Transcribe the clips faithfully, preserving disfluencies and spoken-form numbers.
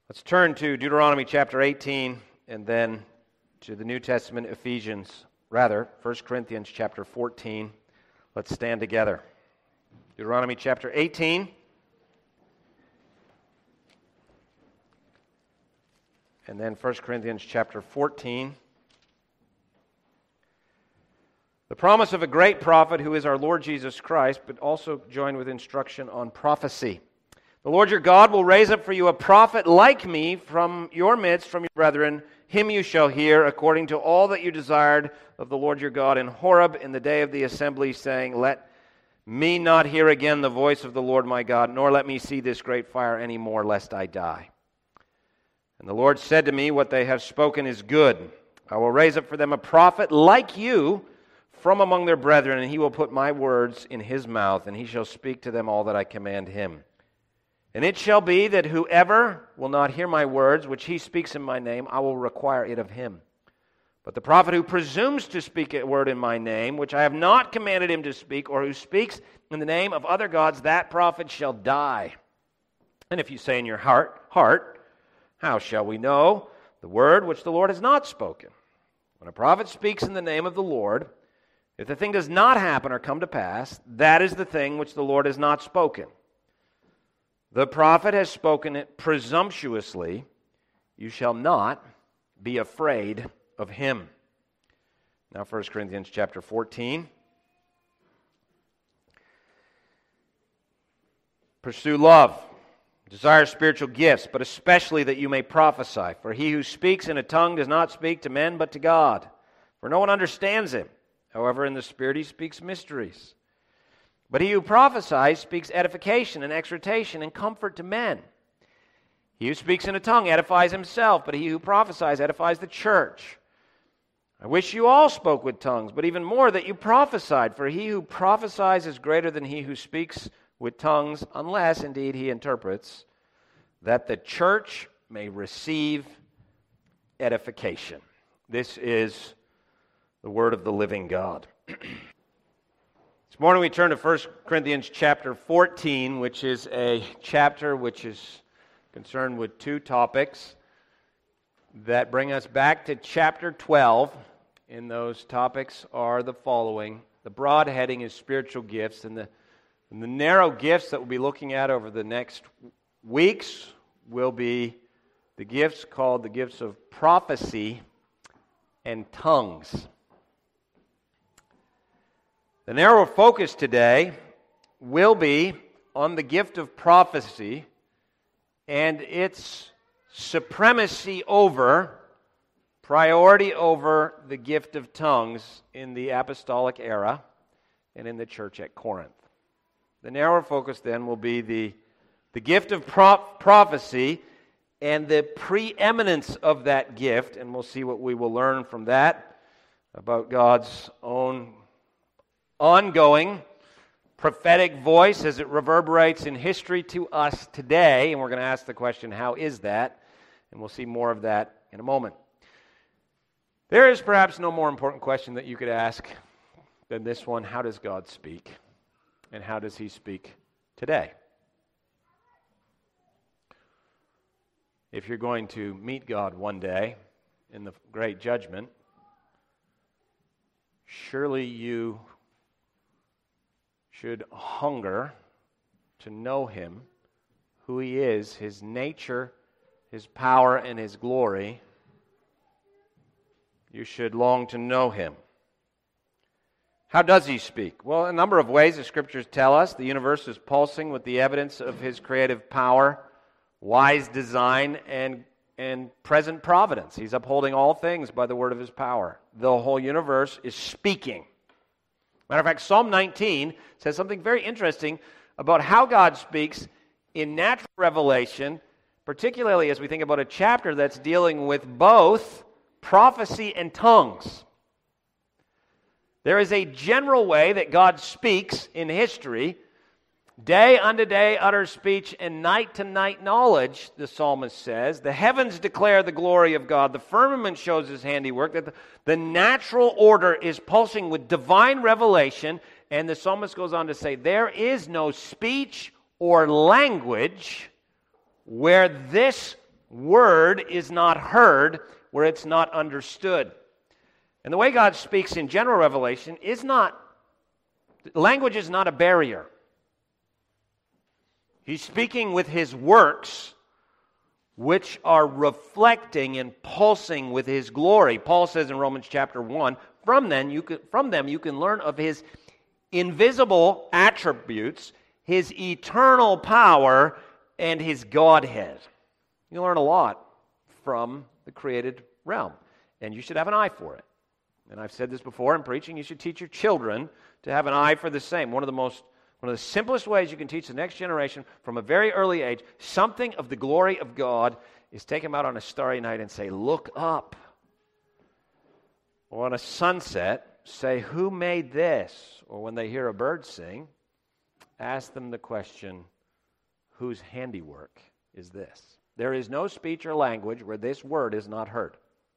Let's turn to Deuteronomy chapter eighteen and then to the New Testament, Ephesians, rather, First Corinthians chapter fourteen. Let's stand together. Deuteronomy chapter eighteen. And then First Corinthians chapter fourteen. The promise of a great prophet who is our Lord Jesus Christ, but also joined with instruction on prophecy. The Lord your God will raise up for you a prophet like me from your midst, from your brethren. Him you shall hear, according to all that you desired of the Lord your God in Horeb in the day of the assembly, saying, Let me not hear again the voice of the Lord my God, nor let me see this great fire any more, lest I die. And the Lord said to me, What they have spoken is good. I will raise up for them a prophet like you from among their brethren, and he will put my words in his mouth, and he shall speak to them all that I command him. And it shall be that whoever will not hear my words, which he speaks in my name, I will require it of him. But the prophet who presumes to speak a word in my name, which I have not commanded him to speak, or who speaks in the name of other gods, that prophet shall die. And if you say in your heart, heart, how shall we know the word which the Lord has not spoken? When a prophet speaks in the name of the Lord, if the thing does not happen or come to pass, that is the thing which the Lord has not spoken. The prophet has spoken it presumptuously. You shall not be afraid of him. Now First Corinthians chapter fourteen. Pursue love. Desire spiritual gifts, but especially that you may prophesy. For he who speaks in a tongue does not speak to men, but to God. For no one understands him. However, in the Spirit he speaks mysteries. But he who prophesies speaks edification and exhortation and comfort to men. He who speaks in a tongue edifies himself, but he who prophesies edifies the church. I wish you all spoke with tongues, but even more that you prophesied. For he who prophesies is greater than he who speaks with tongues, unless indeed he interprets, that the church may receive edification. This is the word of the living God. This morning we turn to First Corinthians chapter fourteen, which is a chapter which is concerned with two topics that bring us back to chapter twelve. And those topics are the following. The broad heading is spiritual gifts, and the, and the narrow gifts that we'll be looking at over the next weeks will be the gifts called the gifts of prophecy and tongues. The narrow focus today will be on the gift of prophecy and its supremacy over, priority over the gift of tongues in the apostolic era and in the church at Corinth. The narrow focus then will be the, the gift of pro- prophecy and the preeminence of that gift, and we'll see what we will learn from that about God's own ongoing prophetic voice as it reverberates in history to us today. And we're going to ask the question, how is that? And we'll see more of that in a moment. There is perhaps no more important question that you could ask than this one: how does God speak? And how does he speak today? If you're going to meet God one day in the great judgment, surely you should hunger to know him, who he is, his nature, his power, and his glory. You should long to know him. How does he speak? Well, a number of ways the Scriptures tell us. The universe is pulsing with the evidence of his creative power, wise design, and, and present providence. He's upholding all things by the word of his power. The whole universe is speaking. Matter of fact, Psalm nineteen says something very interesting about how God speaks in natural revelation, particularly as we think about a chapter that's dealing with both prophecy and tongues. There is a general way that God speaks in history. Day unto day utters speech, and night to night knowledge, the psalmist says. The heavens declare the glory of God. The firmament shows his handiwork. That the, the natural order is pulsing with divine revelation. And the psalmist goes on to say, there is no speech or language where this word is not heard where it's not understood. And the way God speaks in general revelation is not, language is not a barrier. He's speaking with His works, which are reflecting and pulsing with His glory. Paul says in Romans chapter one, from them you can, from them you can learn of His invisible attributes, His eternal power, and His Godhead. You learn a lot from the created realm, and you should have an eye for it. And I've said this before in preaching, you should teach your children to have an eye for the same. One of the most, one of the simplest ways you can teach the next generation from a very early age something of the glory of God is take them out on a starry night and say, look up. Or on a sunset, say, who made this? Or when they hear a bird sing, ask them the question, whose handiwork is this? There is no speech or language where this word is not heard.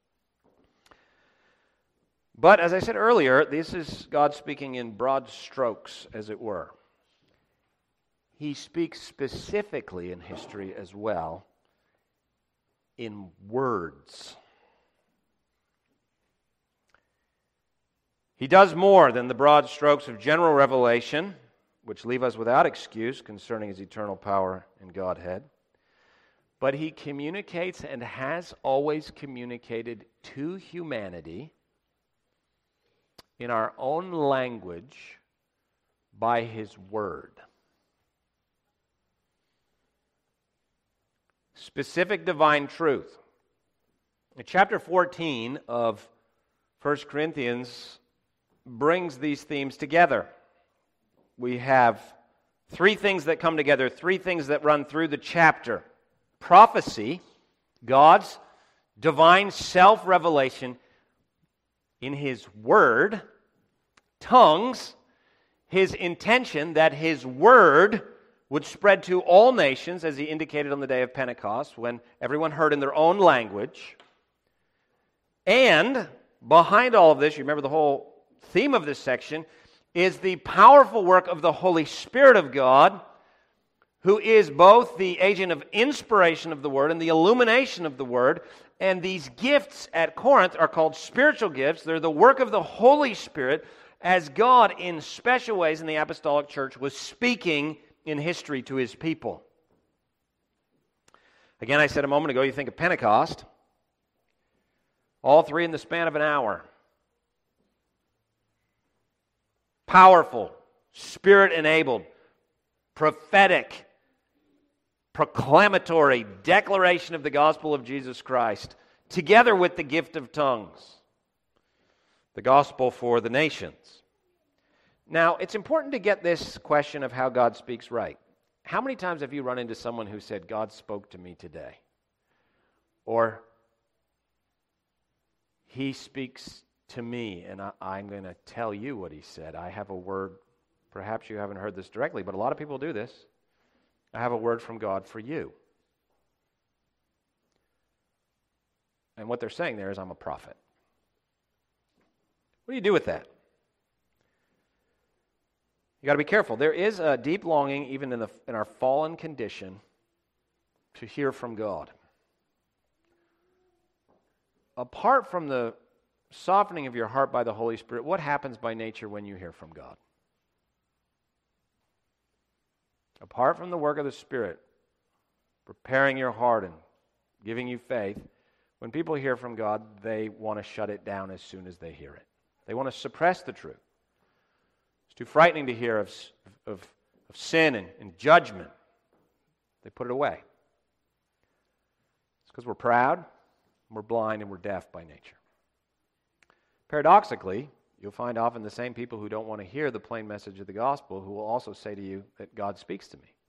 But as I said earlier, this is God speaking in broad strokes, as it were. He speaks specifically in history as well in words. He does more than the broad strokes of general revelation, which leave us without excuse concerning His eternal power and Godhead. But He communicates and has always communicated to humanity in our own language by His Word. Specific divine truth. In chapter fourteen of First Corinthians brings these themes together. We have three things that come together, three things that run through the chapter. Prophecy, God's divine self-revelation in His Word. Tongues, His intention that His Word would spread to all nations, as He indicated on the day of Pentecost, when everyone heard in their own language. And behind all of this, you remember the whole theme of this section, is the powerful work of the Holy Spirit of God, who is both the agent of inspiration of the Word and the illumination of the Word. And these gifts at Corinth are called spiritual gifts. They're the work of the Holy Spirit as God, in special ways in the apostolic church, was speaking in history to His people. Again, I said a moment ago, you think of Pentecost. All three in the span of an hour. Powerful, Spirit-enabled, prophetic, proclamatory declaration of the gospel of Jesus Christ, together with the gift of tongues, the gospel for the nations. Now, it's important to get this question of how God speaks right. How many times have you run into someone who said, God spoke to me today? Or, He speaks to me, and I, I'm going to tell you what He said. I have a word. Perhaps you haven't heard this directly, but a lot of people do this. I have a word from God for you. And what they're saying there is, I'm a prophet. What do you do with that? You got to be careful. There is a deep longing, even in, the, in our fallen condition, to hear from God. Apart from the softening of your heart by the Holy Spirit, what happens by nature when you hear from God? Apart from the work of the Spirit, preparing your heart and giving you faith, when people hear from God, they want to shut it down as soon as they hear it. They want to suppress the truth. It's too frightening to hear of, of, of sin and, and judgment. They put it away. It's because we're proud, we're blind, and we're deaf by nature. Paradoxically, you'll find often the same people who don't want to hear the plain message of the gospel who will also say to you that God speaks to me.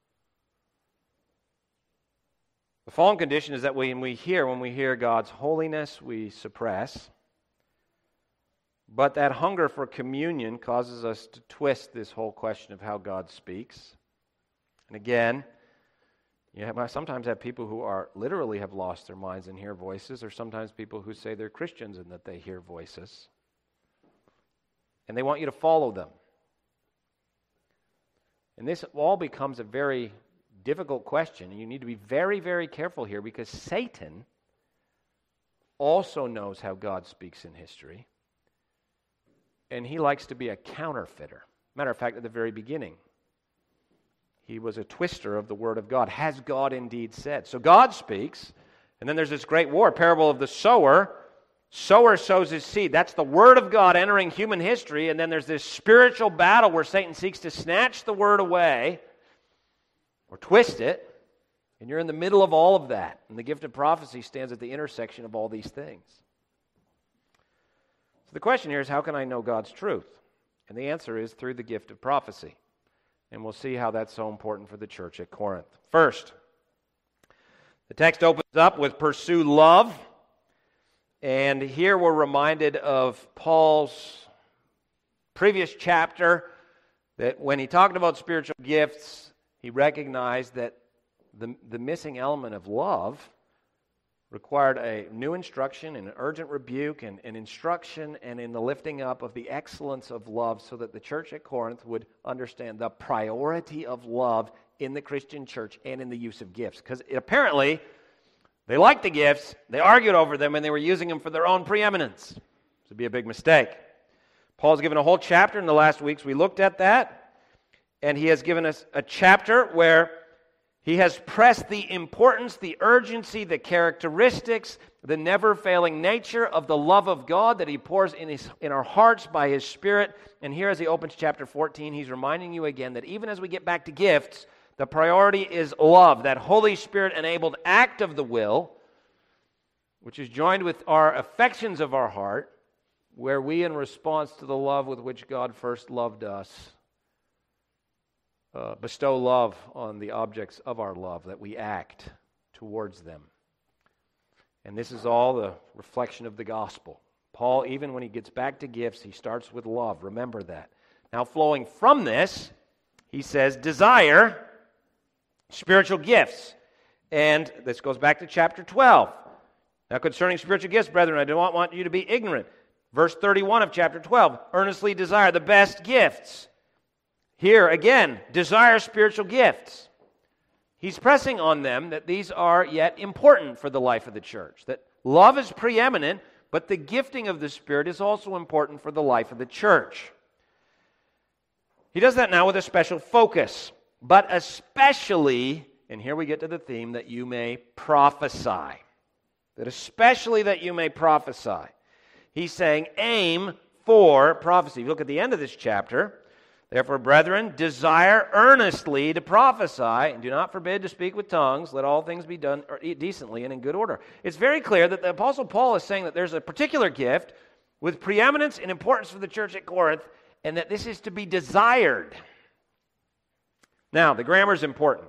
The fallen condition is that when we hear, when we hear God's holiness, we suppress. But that hunger for communion causes us to twist this whole question of how God speaks. And again, you have, I sometimes have people who are literally have lost their minds and hear voices, or sometimes people who say they're Christians and that they hear voices. And they want you to follow them. And this all becomes a very difficult question, and you need to be very, very careful here because Satan also knows how God speaks in history, and he likes to be a counterfeiter. Matter of fact, at the very beginning, he was a twister of the Word of God. Has God indeed said? So God speaks, and then there's this great war, parable of the sower. Sower sows his seed. That's the Word of God entering human history, and then there's this spiritual battle where Satan seeks to snatch the Word away or twist it, and you're in the middle of all of that. And the gift of prophecy stands at the intersection of all these things. So the question here is, how can I know God's truth? And the answer is through the gift of prophecy. And we'll see how that's so important for the church at Corinth. First, the text opens up with pursue love. And here we're reminded of Paul's previous chapter that when he talked about spiritual gifts, he recognized that the, the missing element of love required a new instruction and an urgent rebuke and, and instruction and in the lifting up of the excellence of love so that the church at Corinth would understand the priority of love in the Christian church and in the use of gifts. Because apparently, they liked the gifts, they argued over them, and they were using them for their own preeminence. This would be a big mistake. Paul's given a whole chapter in the last weeks. We looked at that, and he has given us a chapter where he has pressed the importance, the urgency, the characteristics, the never-failing nature of the love of God that he pours in, his, in our hearts by his Spirit. And here as he opens chapter fourteen, he's reminding you again that even as we get back to gifts, the priority is love, that Holy Spirit-enabled act of the will, which is joined with our affections of our heart, where we, in response to the love with which God first loved us, uh, bestow love on the objects of our love, that we act towards them. And this is all the reflection of the gospel. Paul, even when he gets back to gifts, he starts with love. Remember that. Now, flowing from this, he says, desire spiritual gifts. And this goes back to chapter twelve. Now, concerning spiritual gifts, brethren, I do not want you to be ignorant. Verse thirty-one of chapter twelve, earnestly desire the best gifts. Here, again, desire spiritual gifts. He's pressing on them that these are yet important for the life of the church, that love is preeminent, but the gifting of the Spirit is also important for the life of the church. He does that now with a special focus, but especially, and here we get to the theme, that you may prophesy. That especially that you may prophesy. He's saying aim for prophecy. If you look at the end of this chapter, therefore, brethren, desire earnestly to prophesy, and do not forbid to speak with tongues. Let all things be done decently and in good order. It's very clear that the Apostle Paul is saying that there's a particular gift with preeminence and importance for the church at Corinth, and that this is to be desired. Now, the grammar is important.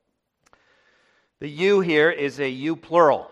The you here is a you plural.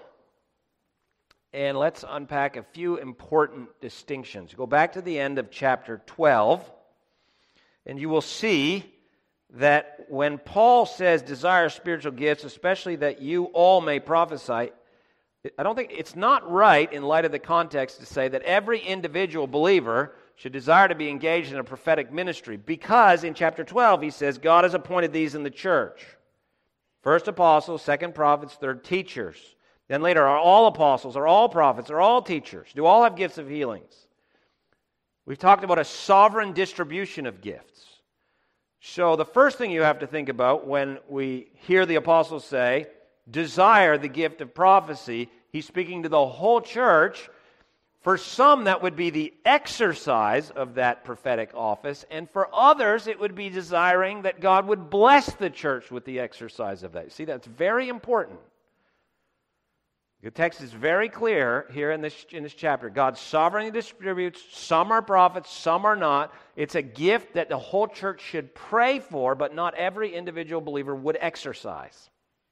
And let's unpack a few important distinctions. Go back to the end of chapter twelve, and you will see that when Paul says desire spiritual gifts, especially that you all may prophesy, I don't think it's not right in light of the context to say that every individual believer should desire to be engaged in a prophetic ministry, because in chapter twelve he says God has appointed these in the church. First apostles, second prophets, third teachers. Then later, are all apostles, are all prophets, are all teachers? Do all have gifts of healings? We've talked about a sovereign distribution of gifts. So the first thing you have to think about when we hear the apostles say, desire the gift of prophecy, he's speaking to the whole church. For some, that would be the exercise of that prophetic office, and for others, it would be desiring that God would bless the church with the exercise of that. See, that's very important. The text is very clear here in this, in this chapter. God sovereignly distributes. Some are prophets, some are not. It's a gift that the whole church should pray for, but not every individual believer would exercise.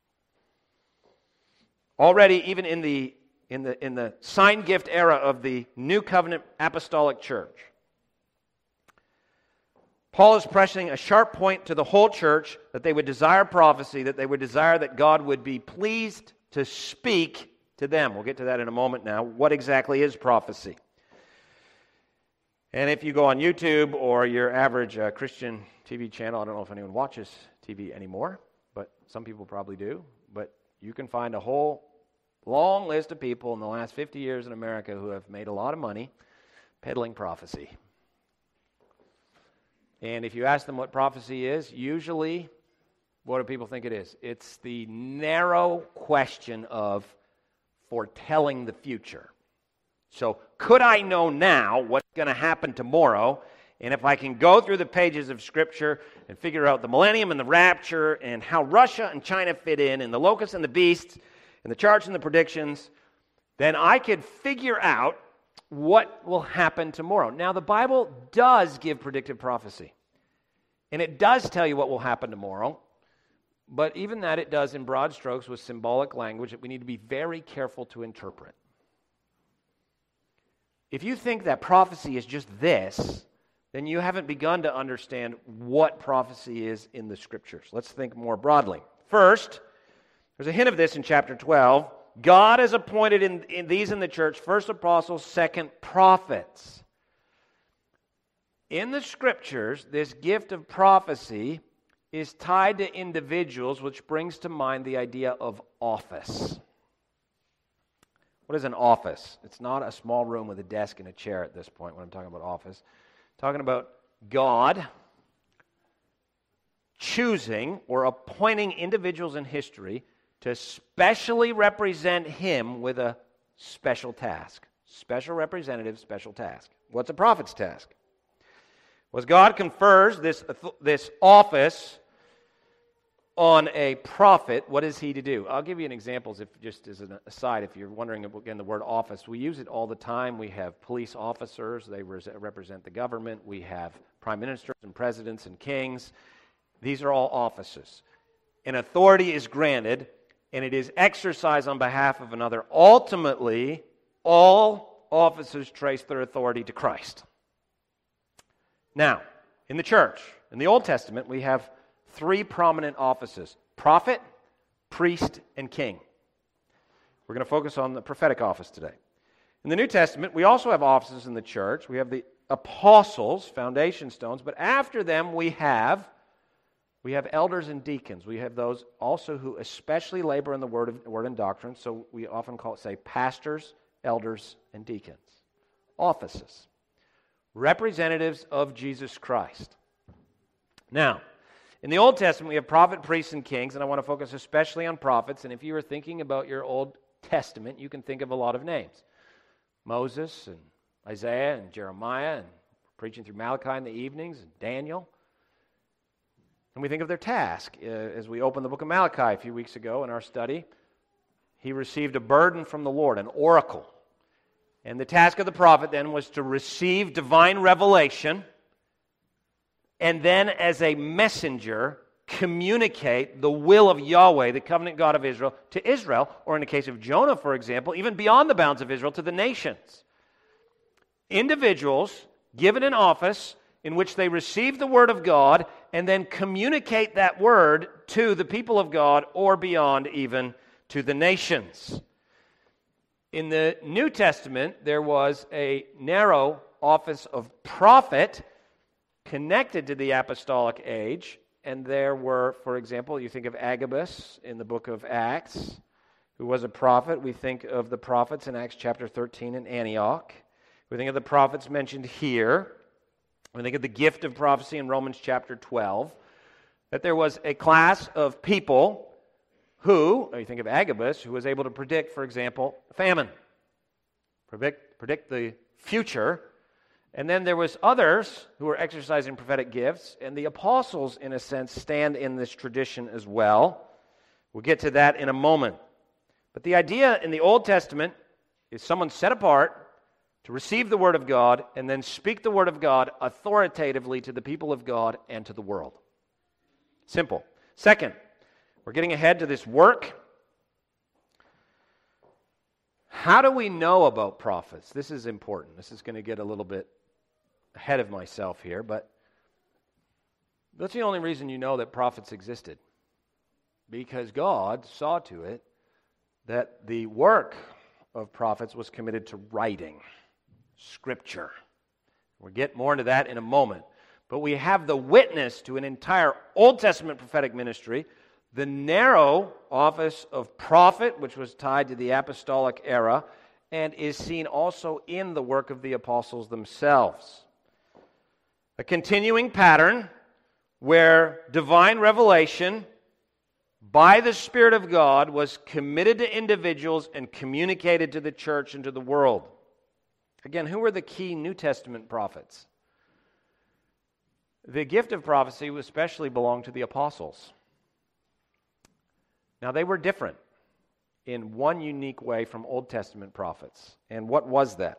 Already, even in the, in the, in the sign gift era of the New Covenant Apostolic Church, Paul is pressing a sharp point to the whole church that they would desire prophecy, that they would desire that God would be pleased to speak to them. We'll get to that in a moment now. What exactly is prophecy? And if you go on YouTube or your average uh, Christian T V channel, I don't know if anyone watches T V anymore, but Some people probably do, but you can find a whole long list of people in the last fifty years in America who have made a lot of money peddling prophecy. And if you ask them what prophecy is, usually, what do people think it is? It's the narrow question of foretelling the future. So, could I know now what's going to happen tomorrow? And if I can go through the pages of Scripture and figure out the millennium and the rapture and how Russia and China fit in and the locusts and the beasts and the charts and the predictions, then I could figure out what will happen tomorrow. Now, the Bible does give predictive prophecy. And it does tell you what will happen tomorrow. But even that it does in broad strokes with symbolic language that we need to be very careful to interpret. If you think that prophecy is just this, then you haven't begun to understand what prophecy is in the Scriptures. Let's think more broadly. First, there's a hint of this in chapter twelve. God has appointed in, in these in the church first apostles, second prophets. In the Scriptures, this gift of prophecy is tied to individuals, which brings to mind the idea of office. What is an office? It's not a small room with a desk and a chair at this point when I'm talking about office. I'm talking about God choosing or appointing individuals in history to specially represent Him with a special task. Special representative, special task. What's a prophet's task? Well, as God confers this, this office on a prophet, what is he to do? I'll give you an example, if just as an aside, if you're wondering, again, the word office. We use it all the time. We have police officers. They represent the government. We have prime ministers and presidents and kings. These are all offices. An authority is granted, and it is exercised on behalf of another. Ultimately, all offices trace their authority to Christ. Now, in the church, in the Old Testament, we have three prominent offices: prophet, priest, and king. We're going to focus on the prophetic office today. In the New Testament, we also have offices in the church. We have the apostles, foundation stones, but after them we have we have elders and deacons. We have those also who especially labor in the word of, word and doctrine, so we often call it, say, pastors, elders, and deacons. Offices. Representatives of Jesus Christ. Now, in the Old Testament, we have prophet, priests, and kings, and I want to focus especially on prophets. And if you are thinking about your Old Testament, you can think of a lot of names. Moses and Isaiah and Jeremiah, and preaching through Malachi in the evenings, and Daniel. And we think of their task. Uh, as we opened the book of Malachi a few weeks ago in our study, he received a burden from the Lord, an oracle. And the task of the prophet then was to receive divine revelation and then as a messenger communicate the will of Yahweh, the covenant God of Israel, to Israel, or in the case of Jonah, for example, even beyond the bounds of Israel, to the nations. Individuals given an office in which they receive the word of God and then communicate that word to the people of God or beyond, even to the nations. In the New Testament, there was a narrow office of prophet connected to the apostolic age, and there were, for example, you think of Agabus in the book of Acts, who was a prophet. We think of the prophets in Acts chapter thirteen in Antioch. We think of the prophets mentioned here. We think of the gift of prophecy in Romans chapter twelve, that there was a class of people who, you think of Agabus, who was able to predict, for example, famine, predict, predict the future. And then there was others who were exercising prophetic gifts, and the apostles, in a sense, stand in this tradition as well. We'll get to that in a moment. But the idea in the Old Testament is someone set apart to receive the Word of God and then speak the Word of God authoritatively to the people of God and to the world. Simple. Second, we're getting ahead to this work. How do we know about prophets? This is important. This is going to get a little bit ahead of myself here, but that's the only reason you know that prophets existed. Because God saw to it that the work of prophets was committed to writing, Scripture. We'll get more into that in a moment. But we have the witness to an entire Old Testament prophetic ministry, the narrow office of prophet, which was tied to the apostolic era, and is seen also in the work of the apostles themselves. A continuing pattern where divine revelation by the Spirit of God was committed to individuals and communicated to the church and to the world. Again, who were the key New Testament prophets? The gift of prophecy especially belonged to the apostles. Now, they were different in one unique way from Old Testament prophets. And what was that?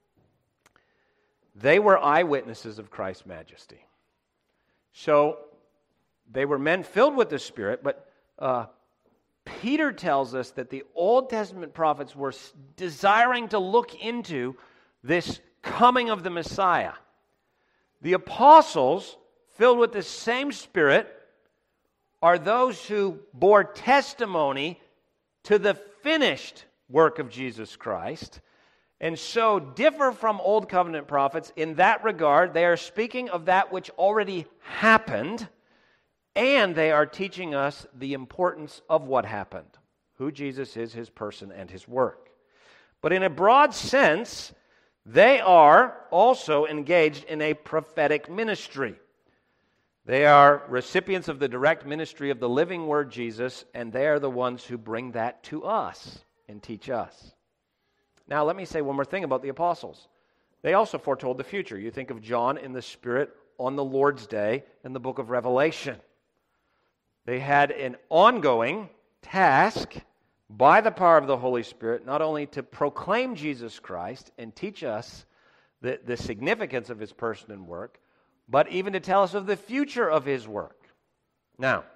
They were eyewitnesses of Christ's majesty. So, they were men filled with the Spirit, but uh, Peter tells us that the Old Testament prophets were desiring to look into this coming of the Messiah. The apostles, filled with the same Spirit, are those who bore testimony to the finished work of Jesus Christ, and so differ from Old Covenant prophets in that regard. They are speaking of that which already happened, and they are teaching us the importance of what happened, who Jesus is, his person, and his work. But in a broad sense, they are also engaged in a prophetic ministry. They are recipients of the direct ministry of the living Word Jesus, and they are the ones who bring that to us and teach us. Now, let me say one more thing about the apostles. They also foretold the future. You think of John in the Spirit on the Lord's Day in the book of Revelation. They had an ongoing task by the power of the Holy Spirit, not only to proclaim Jesus Christ and teach us the, the significance of his person and work, but even to tell us of the future of his work. Now,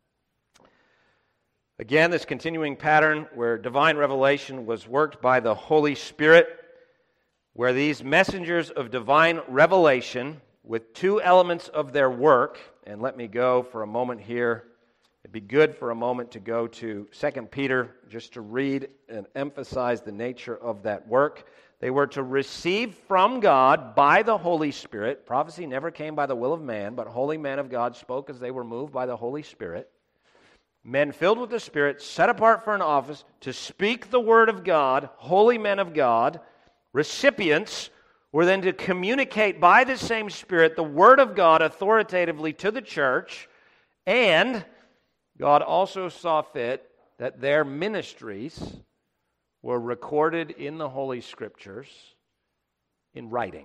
again, this continuing pattern where divine revelation was worked by the Holy Spirit, where these messengers of divine revelation, with two elements of their work, and let me go for a moment here. It'd be good for a moment to go to Second Peter just to read and emphasize the nature of that work. They were to receive from God by the Holy Spirit. Prophecy never came by the will of man, but holy men of God spoke as they were moved by the Holy Spirit. Men filled with the Spirit, set apart for an office to speak the word of God, holy men of God. Recipients were then to communicate by the same Spirit the word of God authoritatively to the church, and God also saw fit that their ministries were recorded in the Holy Scriptures in writing.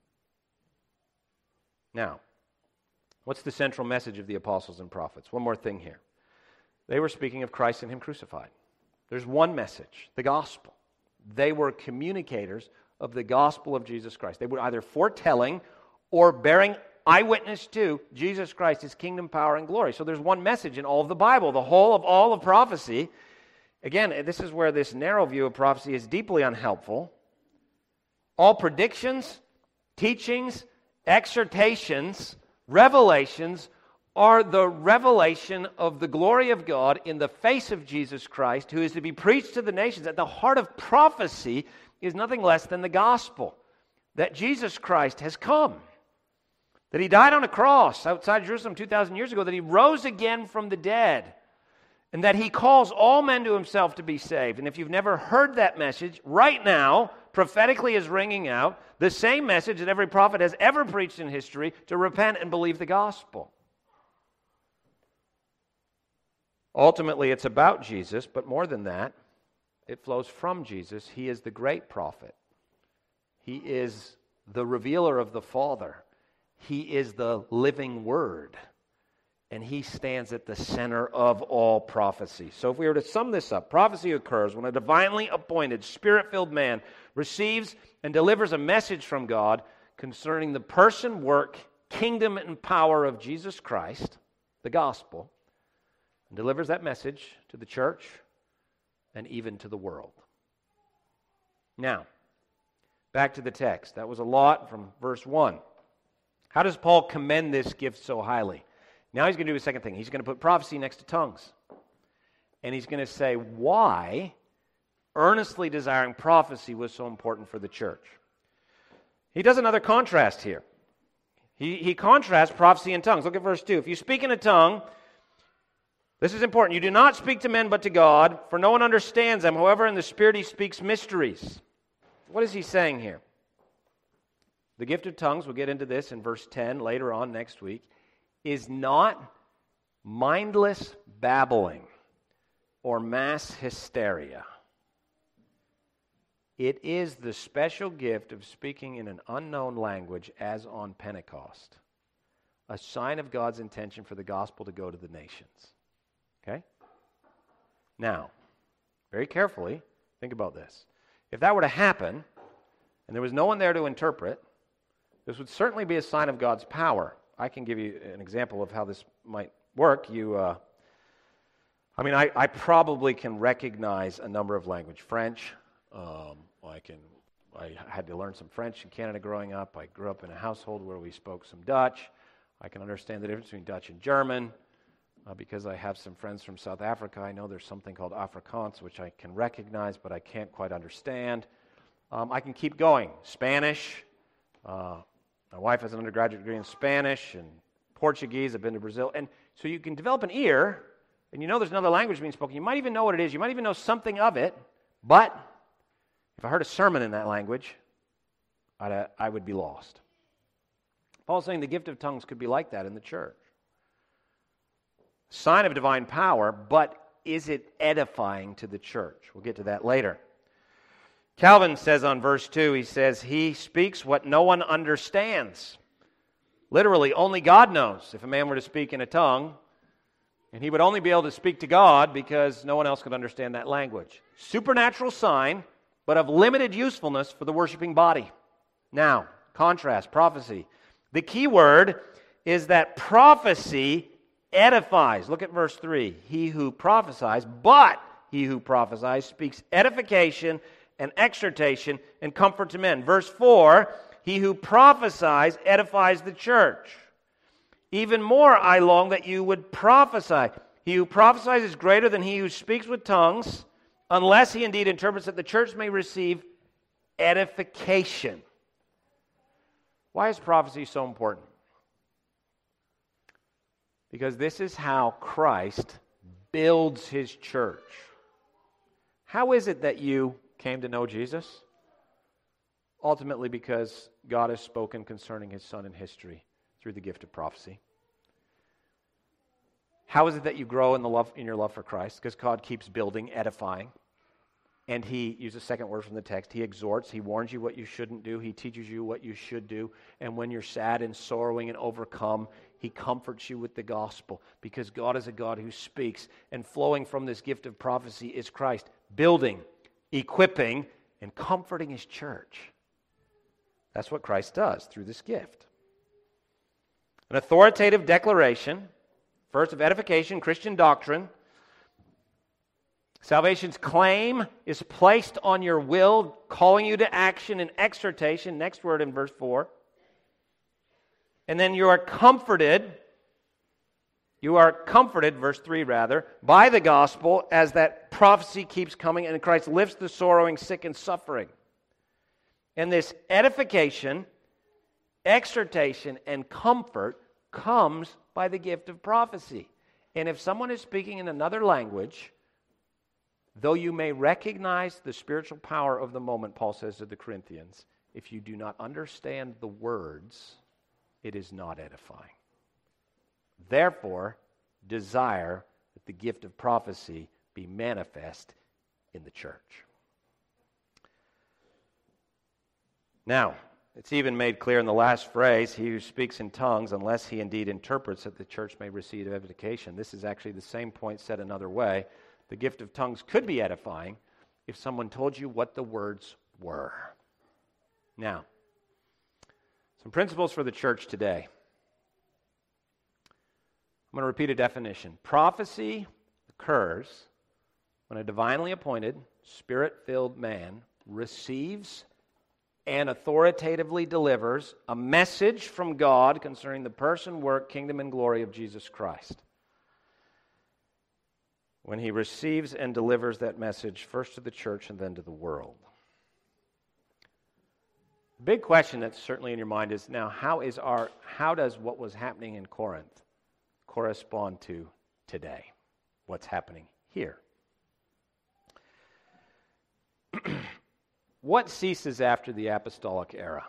Now, what's the central message of the apostles and prophets? One more thing here. They were speaking of Christ and him crucified. There's one message, the gospel. They were communicators of the gospel of Jesus Christ. They were either foretelling or bearing eyewitness to Jesus Christ, his kingdom, power, and glory. So there's one message in all of the Bible, the whole of all of prophecy. Again, this is where this narrow view of prophecy is deeply unhelpful. All predictions, teachings, exhortations, revelations are the revelation of the glory of God in the face of Jesus Christ, who is to be preached to the nations. At the heart of prophecy is nothing less than the gospel, that Jesus Christ has come, that he died on a cross outside Jerusalem two thousand years ago, that he rose again from the dead, and that he calls all men to himself to be saved. And if you've never heard that message, right now, prophetically is ringing out the same message that every prophet has ever preached in history, to repent and believe the gospel. Ultimately, it's about Jesus, but more than that, it flows from Jesus. He is the great prophet. He is the revealer of the Father. He is the living Word. And he stands at the center of all prophecy. So if we were to sum this up, prophecy occurs when a divinely appointed, Spirit-filled man receives and delivers a message from God concerning the person, work, kingdom, and power of Jesus Christ, the gospel, and delivers that message to the church and even to the world. Now, back to the text. That was a lot from verse one. How does Paul commend this gift so highly? Now he's going to do a second thing. He's going to put prophecy next to tongues. And he's going to say why earnestly desiring prophecy was so important for the church. He does another contrast here. He, he contrasts prophecy and tongues. Look at verse two. If you speak in a tongue, This is important. You do not speak to men but to God, for no one understands them. However, in the Spirit he speaks mysteries. What is he saying here? The gift of tongues, we'll get into this in verse ten later on next week, is not mindless babbling or mass hysteria. It is the special gift of speaking in an unknown language as on Pentecost, a sign of God's intention for the gospel to go to the nations. Okay? Now, very carefully, think about this. If that were to happen, and there was no one there to interpret, this would certainly be a sign of God's power. I can give you an example of how this might work. You, uh, I mean, I, I probably can recognize a number of languages. French, um, I can. I had to learn some French in Canada growing up. I grew up in a household where we spoke some Dutch. I can understand the difference between Dutch and German. Uh, because I have some friends from South Africa, I know there's something called Afrikaans, which I can recognize, but I can't quite understand. Um, I can keep going. Spanish. Uh, my wife has an undergraduate degree in Spanish and Portuguese. I've been to Brazil. And so you can develop an ear, and you know there's another language being spoken. You might even know what it is. You might even know something of it. But if I heard a sermon in that language, I'd, uh, I would be lost. Paul's saying the gift of tongues could be like that in the church. Sign of divine power, but is it edifying to the church? We'll get to that later. Calvin says on verse two, he says, he speaks what no one understands. Literally, only God knows. If a man were to speak in a tongue, and he would only be able to speak to God because no one else could understand that language. Supernatural sign, but of limited usefulness for the worshiping body. Now, contrast, prophecy. The key word is that prophecy edifies. Look at verse three. He who prophesies, but he who prophesies speaks edification and exhortation and comfort to men. Verse four, he who prophesies edifies the church. Even more I long that you would prophesy. He who prophesies is greater than he who speaks with tongues, unless he indeed interprets that the church may receive edification. Why is prophecy so important? Because this is how Christ builds his church. How is it that you came to know Jesus? Ultimately because God has spoken concerning his Son in history through the gift of prophecy. How is it that you grow in the love in your love for Christ? Because God keeps building, edifying. And he, use a second word from the text, he exhorts, he warns you what you shouldn't do, he teaches you what you should do, and when you're sad and sorrowing and overcome, he comforts you with the gospel, because God is a God who speaks, and flowing from this gift of prophecy is Christ, building, equipping, and comforting his church. That's what Christ does through this gift. An authoritative declaration, first of edification, Christian doctrine. Salvation's claim is placed on your will, calling you to action and exhortation. Next word in verse four. And then you are comforted, you are comforted, verse three rather, by the gospel as that prophecy keeps coming and Christ lifts the sorrowing, sick, and suffering. And this edification, exhortation, and comfort comes by the gift of prophecy. And if someone is speaking in another language, though you may recognize the spiritual power of the moment, Paul says to the Corinthians, if you do not understand the words, it is not edifying. Therefore, desire that the gift of prophecy be manifest in the church. Now, it's even made clear in the last phrase, he who speaks in tongues, unless he indeed interprets, that the church may receive edification. This is actually the same point said another way. The gift of tongues could be edifying if someone told you what the words were. Now, some principles for the church today. I'm going to repeat a definition. Prophecy occurs when a divinely appointed, spirit-filled man receives and authoritatively delivers a message from God concerning the person, work, kingdom, and glory of Jesus Christ. When he receives and delivers that message first to the church and then to the world. The big question that's certainly in your mind is, now, how is our how does what was happening in Corinth correspond to today? what's happening here. What ceases after the apostolic era?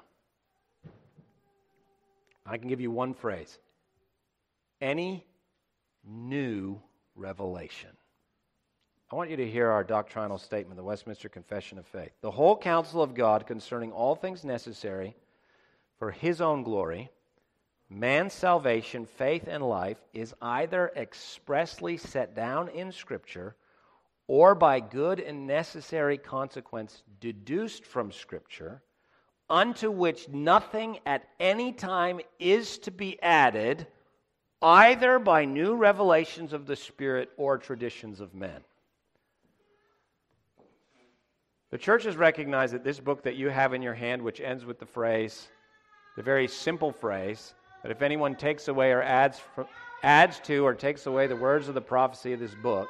I can give you one phrase. Any new revelation. I want you to hear our doctrinal statement, the Westminster Confession of Faith. The whole counsel of God concerning all things necessary for His own glory, man's salvation, faith, and life is either expressly set down in Scripture or by good and necessary consequence deduced from Scripture, unto which nothing at any time is to be added, either by new revelations of the Spirit or traditions of men. The church has recognized that this book that you have in your hand, which ends with the phrase, the very simple phrase, that if anyone takes away or adds, from, adds to or takes away the words of the prophecy of this book,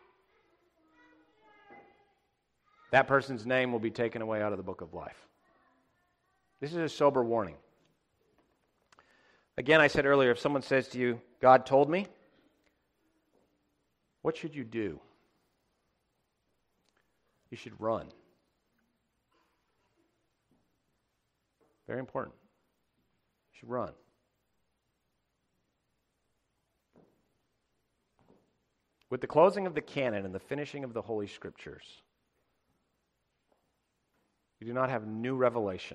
that person's name will be taken away out of the book of life. This is a sober warning. Again, I said earlier, if someone says to you, God told me, what should you do? You should run. Very important. You should run. With the closing of the canon and the finishing of the Holy Scriptures, you do not have new revelation.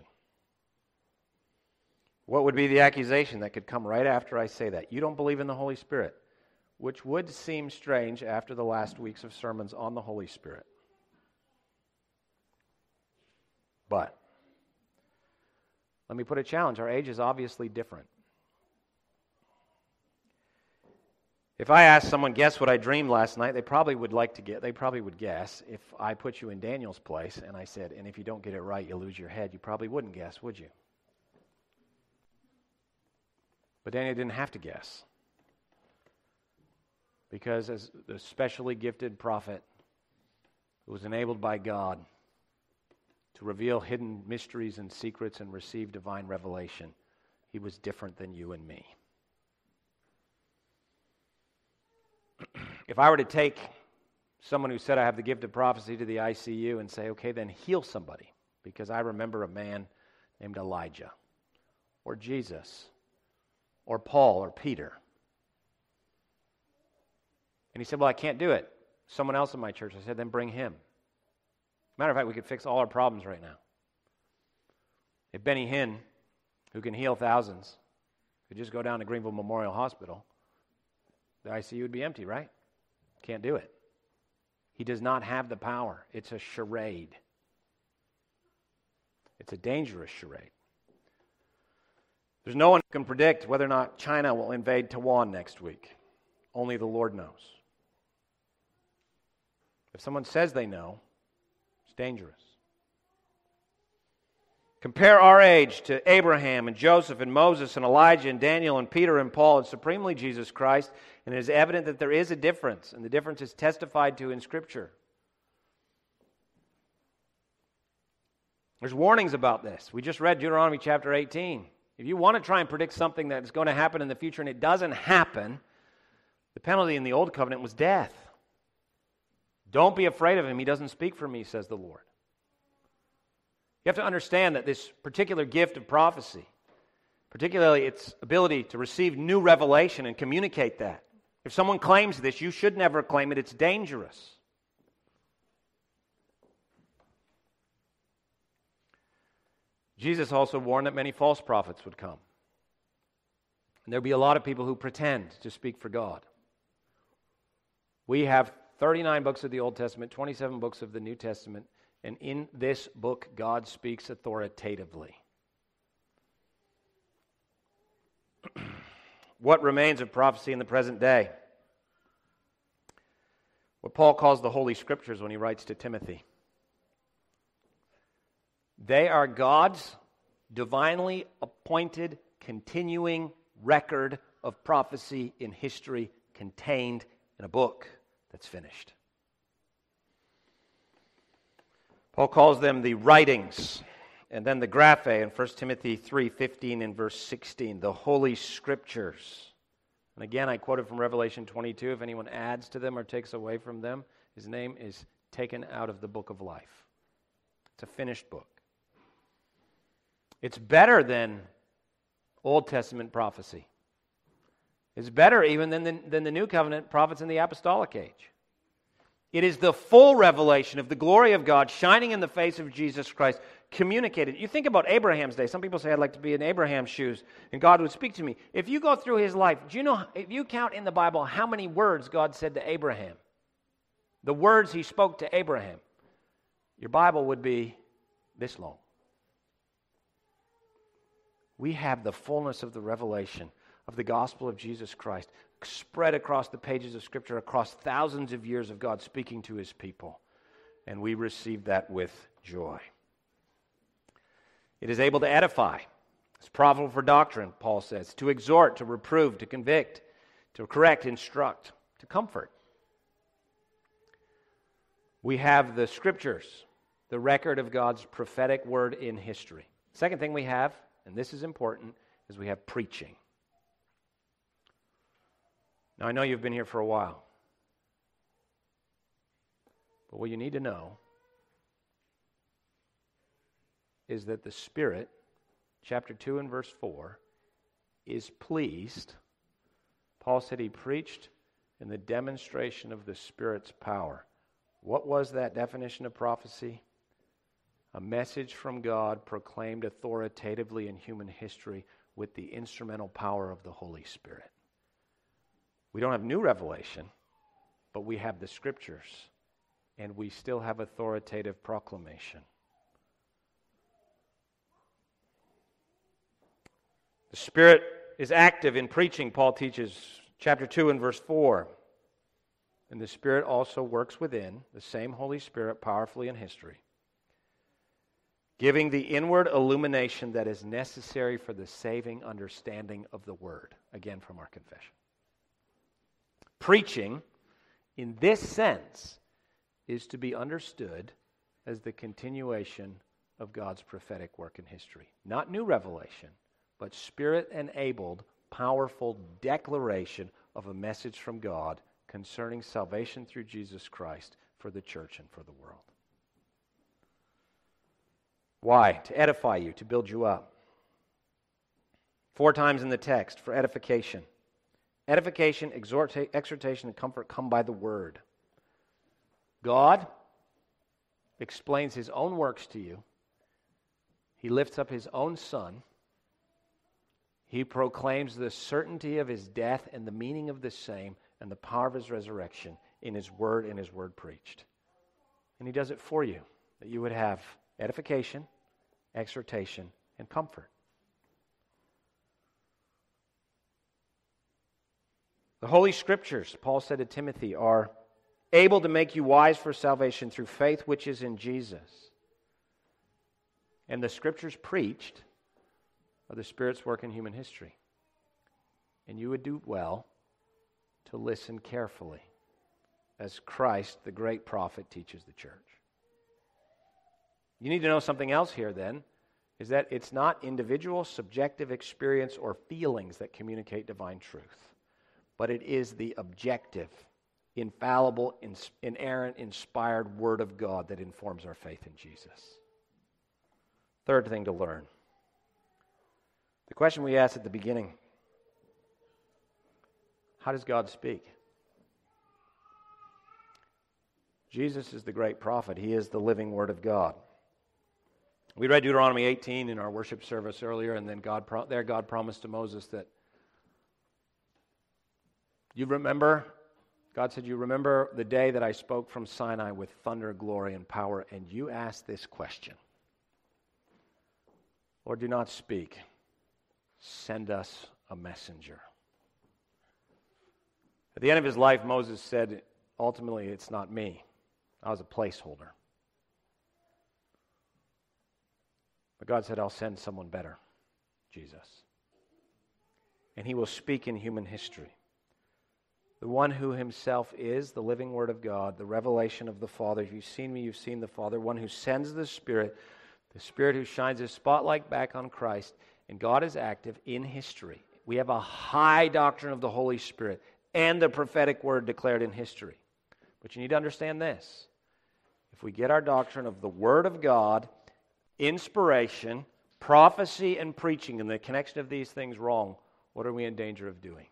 What would be the accusation that could come right after I say that? You don't believe in the Holy Spirit, which would seem strange after the last weeks of sermons on the Holy Spirit. But let me put a challenge. Our age is obviously different. If I asked someone, guess what I dreamed last night, they probably would like to get, they probably would guess. If I put you in Daniel's place and I said, and if you don't get it right, you lose your head, you probably wouldn't guess, would you? But Daniel didn't have to guess. Because as the specially gifted prophet who was enabled by God to reveal hidden mysteries and secrets and receive divine revelation, he was different than you and me. If I were to take someone who said I have the gift of prophecy to the I C U and say, okay, then heal somebody, because I remember a man named Elijah, or Jesus, or Paul, or Peter. And he said, well, I can't do it. Someone else in my church. I said, then bring him. Matter of fact, we could fix all our problems right now. If Benny Hinn, who can heal thousands, could just go down to Greenville Memorial Hospital, the I C U would be empty, right? Can't do it. He does not have the power. It's a charade. It's a dangerous charade. There's no one who can predict whether or not China will invade Taiwan next week. Only the Lord knows. If someone says they know, it's dangerous. Compare our age to Abraham and Joseph and Moses and Elijah and Daniel and Peter and Paul and supremely Jesus Christ, and it is evident that there is a difference, and the difference is testified to in Scripture. There's warnings about this. We just read Deuteronomy chapter eighteen. If you want to try and predict something that is going to happen in the future and it doesn't happen, the penalty in the old covenant was death. Don't be afraid of him. He doesn't speak for me, says the Lord. You have to understand that this particular gift of prophecy, particularly its ability to receive new revelation and communicate that, if someone claims this, you should never claim it. It's dangerous. Jesus also warned that many false prophets would come. And there'll be a lot of people who pretend to speak for God. We have thirty-nine books of the Old Testament, twenty-seven books of the New Testament, and in this book, God speaks authoritatively. What remains of prophecy in the present day? What Paul calls the Holy Scriptures when he writes to Timothy. They are God's divinely appointed, continuing record of prophecy in history contained in a book that's finished. Paul calls them the writings, and then the graphe in First Timothy three fifteen and verse sixteen, the Holy Scriptures. And again, I quoted from Revelation twenty-two, if anyone adds to them or takes away from them, his name is taken out of the book of life. It's a finished book. It's better than Old Testament prophecy. It's better even than the, than the New Covenant prophets in the apostolic age. It is the full revelation of the glory of God shining in the face of Jesus Christ, communicated. You think about Abraham's day. Some people say, I'd like to be in Abraham's shoes, and God would speak to me. If you go through his life, do you know, if you count in the Bible how many words God said to Abraham, the words he spoke to Abraham, your Bible would be this long. We have the fullness of the revelation of the gospel of Jesus Christ spread across the pages of Scripture, across thousands of years of God speaking to his people. And we receive that with joy. It is able to edify. It's profitable for doctrine, Paul says, to exhort, to reprove, to convict, to correct, instruct, to comfort. We have the Scriptures, the record of God's prophetic word in history. Second thing we have, and this is important, is we have preaching. Now, I know you've been here for a while, but what you need to know is that the Spirit, chapter two and verse four, is pleased. Paul said he preached in the demonstration of the Spirit's power. What was that definition of prophecy? A message from God proclaimed authoritatively in human history with the instrumental power of the Holy Spirit. We don't have new revelation, but we have the Scriptures, and we still have authoritative proclamation. The Spirit is active in preaching, Paul teaches, chapter two and verse four. And the Spirit also works within, the same Holy Spirit, powerfully in history, giving the inward illumination that is necessary for the saving understanding of the Word. Again, from our confession. Preaching, in this sense, is to be understood as the continuation of God's prophetic work in history. Not new revelation, but Spirit-enabled, powerful declaration of a message from God concerning salvation through Jesus Christ for the church and for the world. Why? To edify you, to build you up. Four times in the text, for edification. Edification, exhorta- exhortation, and comfort come by the Word. God explains His own works to you. He lifts up His own Son. He proclaims the certainty of His death and the meaning of the same and the power of His resurrection in His Word and His Word preached. And He does it for you, that you would have edification, exhortation, and comfort. The Holy Scriptures, Paul said to Timothy, are able to make you wise for salvation through faith which is in Jesus. And the Scriptures preached are the Spirit's work in human history. And you would do well to listen carefully as Christ, the great prophet, teaches the church. You need to know something else here then, is that it's not individual, subjective experience or feelings that communicate divine truth, but it is the objective, infallible, inerrant, inspired Word of God that informs our faith in Jesus. Third thing to learn. The question we asked at the beginning, how does God speak? Jesus is the great prophet. He is the living Word of God. We read Deuteronomy eighteen in our worship service earlier, and then God pro- there God promised to Moses that you remember, God said, you remember the day that I spoke from Sinai with thunder, glory, and power, and you asked this question. Lord, do not speak. Send us a messenger. At the end of his life, Moses said, ultimately, it's not me. I was a placeholder. But God said, I'll send someone better, Jesus. And he will speak in human history. The one who himself is the living Word of God, the revelation of the Father. If you've seen me, you've seen the Father. One who sends the Spirit, the Spirit who shines his spotlight back on Christ. And God is active in history, We have a high doctrine of the Holy Spirit and the prophetic word declared in history. But you need to understand this. If we get our doctrine of the Word of God, inspiration, prophecy, and preaching, and the connection of these things wrong, what are we in danger of doing?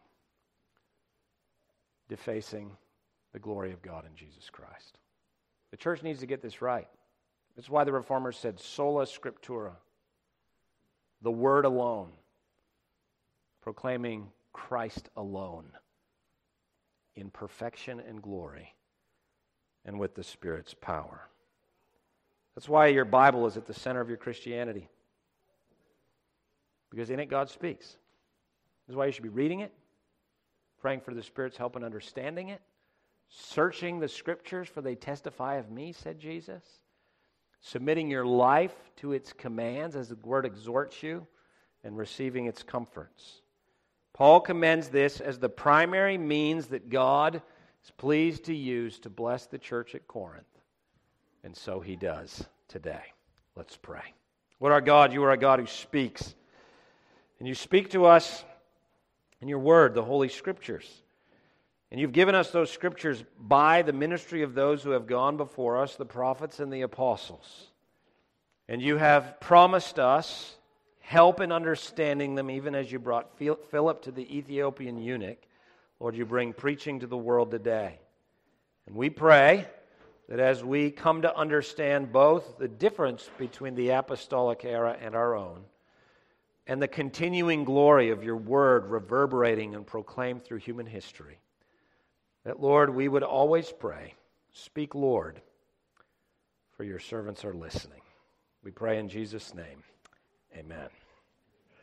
Defacing the glory of God in Jesus Christ. The church needs to get this right. That's why the Reformers said sola scriptura, the Word alone, proclaiming Christ alone in perfection and glory and with the Spirit's power. That's why your Bible is at the center of your Christianity, because in it God speaks. That's why you should be reading it, praying for the Spirit's help in understanding it, searching the Scriptures, for they testify of me, said Jesus, submitting your life to its commands as the Word exhorts you, and receiving its comforts. Paul commends this as the primary means that God is pleased to use to bless the church at Corinth. And so he does today. Let's pray. Lord our God, you are a God who speaks. And you speak to us in your word, the Holy Scriptures. And you've given us those Scriptures by the ministry of those who have gone before us, the prophets and the apostles. And you have promised us help in understanding them, even as you brought Philip to the Ethiopian eunuch. Lord, you bring preaching to the world today. And we pray that as we come to understand both the difference between the apostolic era and our own, and the continuing glory of your word reverberating and proclaimed through human history, that, Lord, we would always pray, speak, Lord, for your servants are listening. We pray in Jesus' name. Amen.